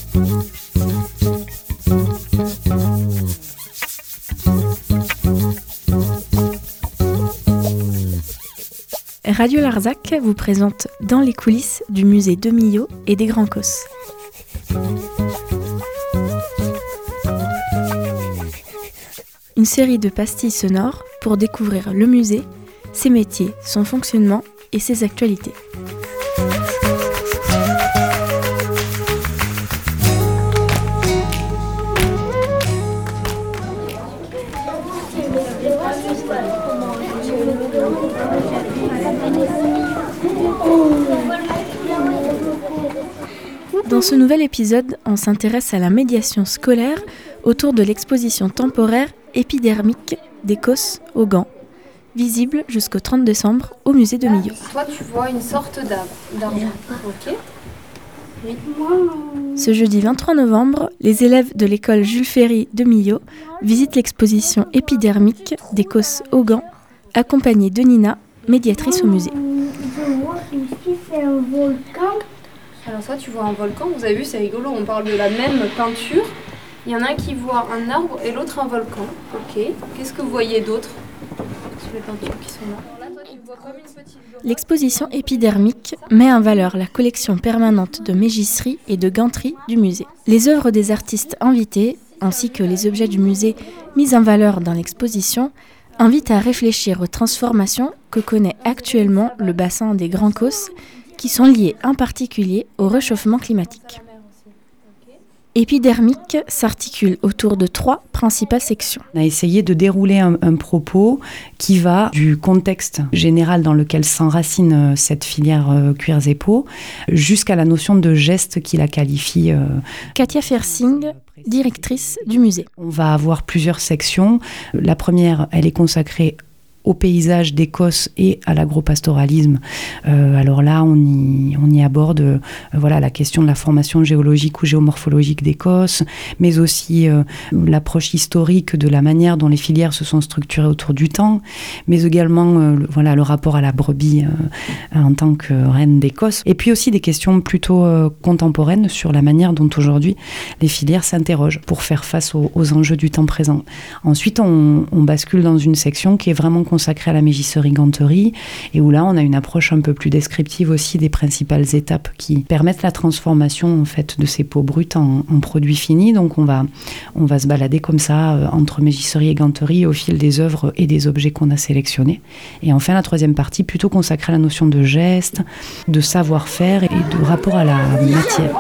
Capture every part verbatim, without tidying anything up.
Radio Larzac vous présente Dans les coulisses du musée de Millau et des Grands Cosses. Une série de pastilles sonores pour découvrir le musée, ses métiers, son fonctionnement et ses actualités. Dans ce nouvel épisode, on s'intéresse à la médiation scolaire autour de l'exposition temporaire épidermique des Cosses au Gand, visible jusqu'au trente décembre au musée de Millau. Toi, tu vois une sorte d'arbre. Ok. Oui. Ce jeudi vingt-trois novembre, les élèves de l'école Jules Ferry de Millau visitent l'exposition épidermique des Cosses au Gand, accompagnée de Nina, médiatrice au musée. Je vois ici, c'est un volcan. Alors ça, tu vois un volcan, vous avez vu, c'est rigolo, on parle de la même peinture. Il y en a un qui voit un arbre et l'autre un volcan. Ok. Qu'est-ce que vous voyez d'autre sur les peintures qui sont là? Là, toi, tu vois comme une petite... L'exposition épidermique met en valeur la collection permanente de mégisserie et de ganterie du musée. Les œuvres des artistes invités, ainsi que les objets du musée mis en valeur dans l'exposition, invitent à réfléchir aux transformations que connaît actuellement le bassin des Grands Cosses, qui sont liées en particulier au réchauffement climatique. Épidermique s'articule autour de trois principales sections. On a essayé de dérouler un, un propos qui va du contexte général dans lequel s'enracine cette filière euh, cuirs et peaux jusqu'à la notion de geste qui la qualifie. Euh, Katia Fersing, directrice du musée. On va avoir plusieurs sections. La première, elle est consacrée au paysage des Cosses et à l'agropastoralisme. Euh, alors là, on y, on y aborde euh, voilà, la question de la formation géologique ou géomorphologique des Cosses, mais aussi euh, l'approche historique de la manière dont les filières se sont structurées autour du temps, mais également euh, le, voilà, le rapport à la brebis euh, en tant que reine des Cosses, et puis aussi des questions plutôt euh, contemporaines sur la manière dont aujourd'hui les filières s'interrogent pour faire face aux, aux enjeux du temps présent. Ensuite, on, on bascule dans une section qui est vraiment consacré à la mégisserie-ganterie et où là on a une approche un peu plus descriptive aussi des principales étapes qui permettent la transformation en fait de ces peaux brutes en, en produits finis. Donc on va, on va se balader comme ça euh, entre mégisserie et ganterie au fil des œuvres et des objets qu'on a sélectionnés. Et enfin la troisième partie plutôt consacrée à la notion de geste, de savoir-faire et de rapport à la matière.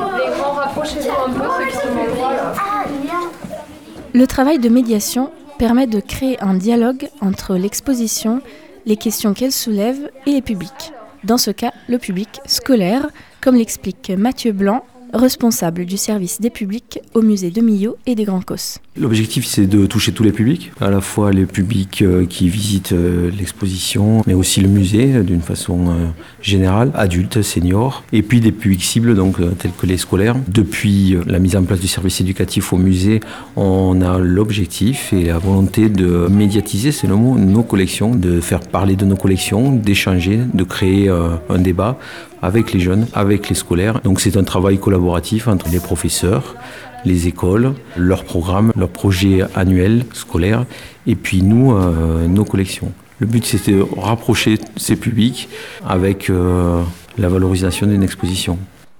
Le travail de médiation permet de créer un dialogue entre l'exposition, les questions qu'elle soulève et les publics. Dans ce cas, le public scolaire, comme l'explique Mathieu Blanc, responsable du service des publics au musée de Millau et des Grands Cosses. L'objectif, c'est de toucher tous les publics, à la fois les publics qui visitent l'exposition, mais aussi le musée d'une façon générale, adultes, seniors, et puis des publics cibles, donc tels que les scolaires. Depuis la mise en place du service éducatif au musée, on a l'objectif et la volonté de médiatiser, c'est le mot, nos collections, de faire parler de nos collections, d'échanger, de créer un débat avec les jeunes, avec les scolaires. Donc c'est un travail collaboratif entre les professeurs, les écoles, leurs programmes, leurs projets annuels scolaires, et puis nous, euh, nos collections. Le but, c'est de rapprocher ces publics avec euh, la valorisation d'une exposition.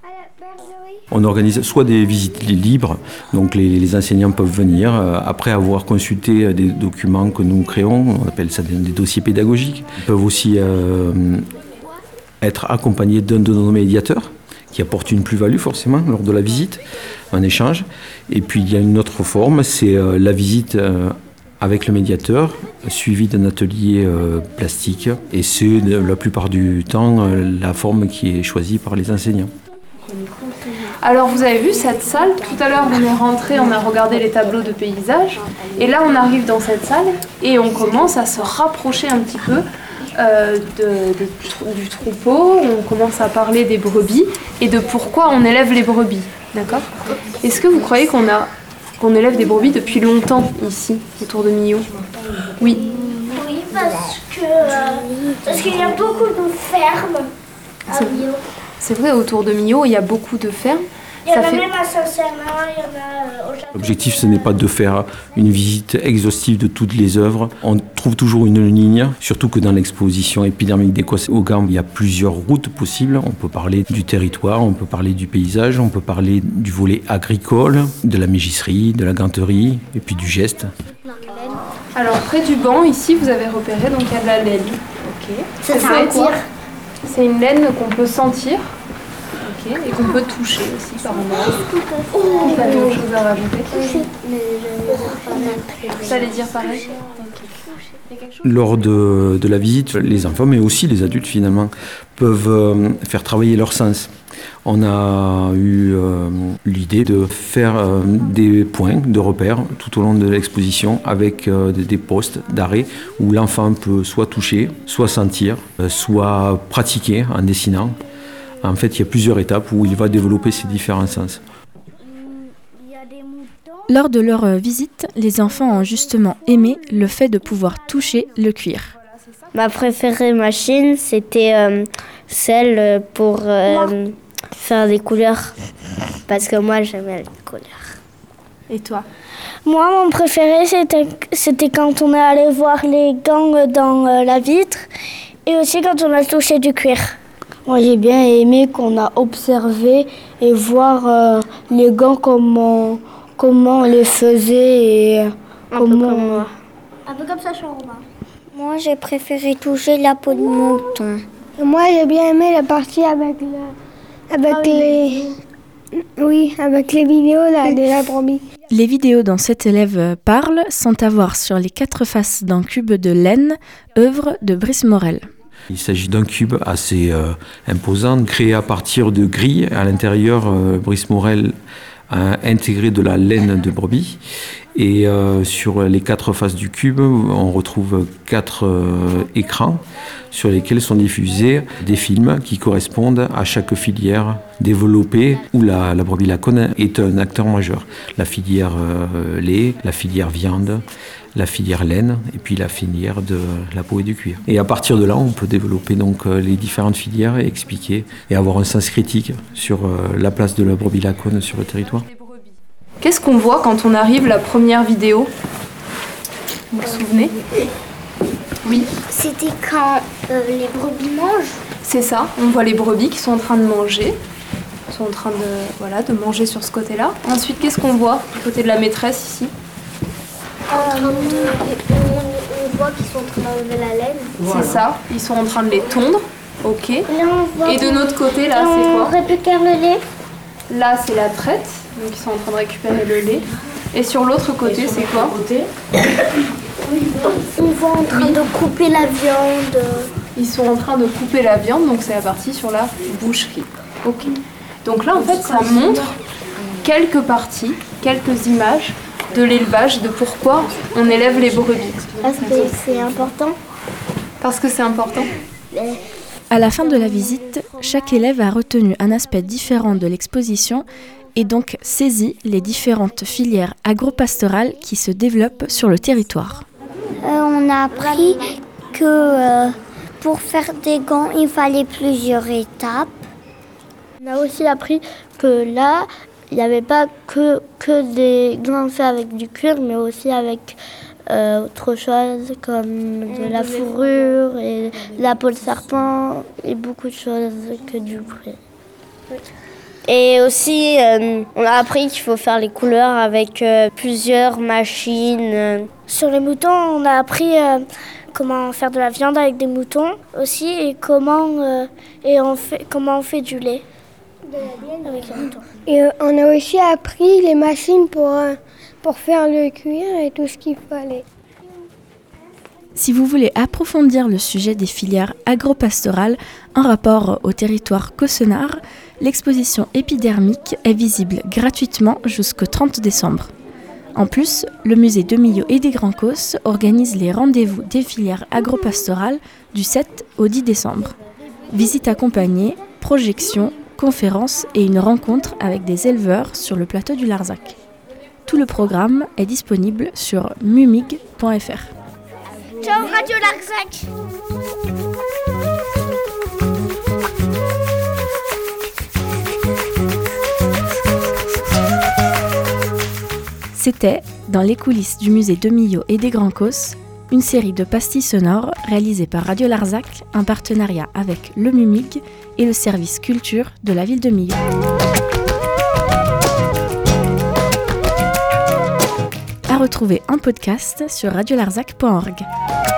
On organise soit des visites libres, donc les, les enseignants peuvent venir, euh, après avoir consulté des documents que nous créons, on appelle ça des, des dossiers pédagogiques. Ils peuvent aussi euh, être accompagnés d'un de nos médiateurs, qui apporte une plus-value forcément lors de la visite, un échange. Et puis il y a une autre forme, c'est euh, la visite euh, avec le médiateur, suivi d'un atelier euh, plastique. Et c'est la plupart du temps euh, la forme qui est choisie par les enseignants. Alors vous avez vu cette salle, tout à l'heure on est rentré, on a regardé les tableaux de paysage, et là on arrive dans cette salle et on commence à se rapprocher un petit peu Euh, de, de, du troupeau, on commence à parler des brebis et de pourquoi on élève les brebis, d'accord ? Est-ce que vous croyez qu'on a, qu'on élève des brebis depuis longtemps ici, autour de Millau ? Oui. Oui, parce que euh, parce qu'il y a beaucoup de fermes à Millau. C'est vrai, autour de Millau, il y a beaucoup de fermes. Il y en Ça a fait- même à Saint-Cernin, il y en a euh, au Château. L'objectif, ce n'est pas de faire une visite exhaustive de toutes les œuvres. On trouve toujours une ligne, surtout que dans l'exposition épidermique d'Écosse au Gand, il y a plusieurs routes possibles. On peut parler du territoire, on peut parler du paysage, on peut parler du volet agricole, de la mégisserie, de la ganterie et puis du geste. Alors près du banc, ici, vous avez repéré, donc il y a de la laine. Ok. Ça, Ça ça veut veut dire- dire. C'est une laine qu'on peut sentir. Ok. Et qu'on peut toucher aussi par endroits. Vous avez autre chose à rajouter? Ça allait dire pareil. Lors de, de la visite, les enfants, mais aussi les adultes finalement, peuvent euh, faire travailler leurs sens. On a eu euh, l'idée de faire euh, des points de repère tout au long de l'exposition avec euh, des, des postes d'arrêt où l'enfant peut soit toucher, soit sentir, euh, soit pratiquer en dessinant. En fait, il y a plusieurs étapes où il va développer ces différents sens. Lors de leur euh, visite, les enfants ont justement aimé le fait de pouvoir toucher le cuir. Ma préférée machine, c'était euh, celle pour euh, faire des couleurs. Parce que moi, j'aimais les couleurs. Et toi? Moi, mon préféré, c'était, c'était quand on est allé voir les gangs dans euh, la vitre et aussi quand on a touché du cuir. Moi, j'ai bien aimé qu'on a observé et voir euh, les gants, comment, comment on les faisait et euh, Un peu comment... comme moi. Un peu comme ça, Romain. Moi, j'ai préféré toucher la peau de mouton. Moi, j'ai bien aimé la partie avec, le, avec Ah oui, les... Oui, avec les vidéos là, de la brebis. Les vidéos dont cet élève parle sont à voir sur les quatre faces d'un cube de laine, œuvre de Brice Morel. Il s'agit d'un cube assez euh, imposant, créé à partir de grilles. À l'intérieur, euh, Brice Morel a intégré de la laine de brebis. Et euh, sur les quatre faces du cube, on retrouve quatre euh, écrans sur lesquels sont diffusés des films qui correspondent à chaque filière développée où la, la brebis lacone est un acteur majeur. La filière euh, lait, la filière viande, la filière laine et puis la filière de la peau et du cuir. Et à partir de là, on peut développer donc les différentes filières et expliquer et avoir un sens critique sur la place de la brebis lacone sur le territoire. Qu'est-ce qu'on voit quand on arrive la première vidéo? Vous vous souvenez? Oui, C'était quand euh, les brebis mangent. c'est ça. On voit les brebis qui sont en train de manger. Ils sont en train de, voilà, de manger sur ce côté-là. Ensuite, qu'est-ce qu'on voit du côté de la maîtresse ici? En train de- on, on voit qu'ils sont en train d'enlever la laine. C'est ça. Ils sont en train de les tondre. Ok. Là, on voit Et de qu'on- notre côté, là, on c'est quoi? récupère le lait. Là, c'est la traite. Donc, ils sont en train de récupérer le lait. Et sur l'autre côté, c'est quoi? On voit en train de couper la viande. Ils sont en train de couper la viande, donc c'est la partie sur la boucherie. Ok. Donc là, en fait, ça montre quelques parties, quelques images de l'élevage, de pourquoi on élève les brebis. Parce que c'est important. Parce que c'est important. À la fin de la visite, chaque élève a retenu un aspect différent de l'exposition et donc saisi les différentes filières agro-pastorales qui se développent sur le territoire. Euh, on a appris que euh, pour faire des gants, il fallait plusieurs étapes. On a aussi appris que là, il n'y avait pas que, que des gants faits avec du cuir, mais aussi avec euh, autre chose comme de la fourrure et de la peau de serpent et beaucoup de choses que du cuir. Et aussi, euh, on a appris qu'il faut faire les couleurs avec euh, plusieurs machines. euh. Sur les moutons, on a appris euh, comment faire de la viande avec des moutons aussi et comment, euh, et on fait, comment on fait du lait. De la laine avec les moutons. Et euh, on a aussi appris les machines pour, euh, pour faire le cuir et tout ce qu'il fallait. Si vous voulez approfondir le sujet des filières agro-pastorales en rapport au territoire cossenard, l'exposition épidermique est visible gratuitement jusqu'au trente décembre. En plus, le musée de Millau et des Grands Causses organise les rendez-vous des filières agro-pastorales du sept au dix décembre. Visite accompagnée, projections, conférences et une rencontre avec des éleveurs sur le plateau du Larzac. Tout le programme est disponible sur mumig point f r. Ciao Radio Larzac. C'était, dans les coulisses du musée de Millau et des Grands Causses, une série de pastilles sonores réalisées par Radio Larzac en partenariat avec le MUMIG et le service culture de la ville de Millau. À retrouver en podcast sur radiolarzac point org.